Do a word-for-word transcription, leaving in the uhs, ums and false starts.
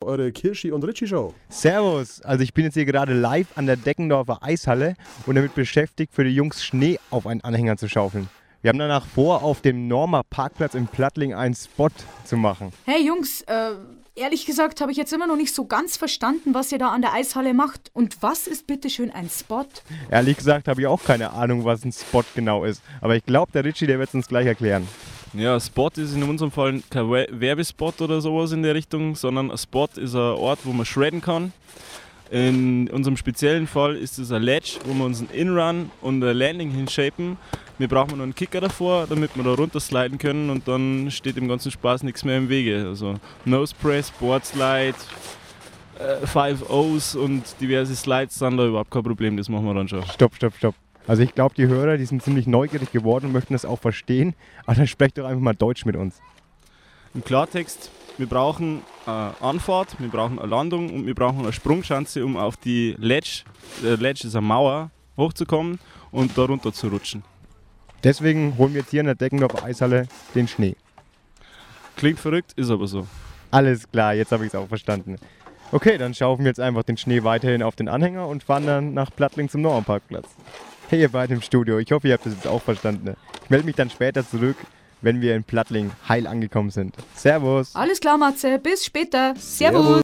eure Kirschi und Ritchie Show. Servus, also ich bin jetzt hier gerade live an der Deckendorfer Eishalle und damit beschäftigt, für die Jungs Schnee auf einen Anhänger zu schaufeln. Wir haben danach vor, auf dem Norma Parkplatz in Plattling einen Spot zu machen. Hey Jungs, äh, ehrlich gesagt habe ich jetzt immer noch nicht so ganz verstanden, was ihr da an der Eishalle macht. Und was ist bitte schön ein Spot? Ehrlich gesagt habe ich auch keine Ahnung, was ein Spot genau ist. Aber ich glaube, der Ritchie, der wird es uns gleich erklären. Ja, Spot ist in unserem Fall kein Werbespot oder sowas in der Richtung, sondern ein Spot ist ein Ort, wo man shredden kann. In unserem speziellen Fall ist es ein Ledge, wo wir uns einen In-Run und ein Landing hinshapen. Wir brauchen noch einen Kicker davor, damit wir da runtersliden können und dann steht dem ganzen Spaß nichts mehr im Wege. Also Nose Press, Board Slide, äh, Five O's und diverse Slides sind da überhaupt kein Problem, das machen wir dann schon. Stopp, stopp, stopp. Also ich glaube, die Hörer, die sind ziemlich neugierig geworden und möchten das auch verstehen. Aber dann sprecht doch einfach mal Deutsch mit uns. Im Klartext, wir brauchen eine Anfahrt, wir brauchen eine Landung und wir brauchen eine Sprungschanze, um auf die Ledge, äh, Ledge ist eine Mauer, hochzukommen und da runter zu rutschen. Deswegen holen wir jetzt hier in der Deckendorfer Eishalle den Schnee. Klingt verrückt, ist aber so. Alles klar, jetzt habe ich es auch verstanden. Okay, dann schaufeln wir jetzt einfach den Schnee weiterhin auf den Anhänger und fahren dann nach Plattling zum Norma Parkplatz. Hey ihr beiden im Studio, ich hoffe ihr habt das jetzt auch verstanden. Ich melde mich dann später zurück, wenn wir in Plattling heil angekommen sind. Servus! Alles klar, Matze, bis später. Servus.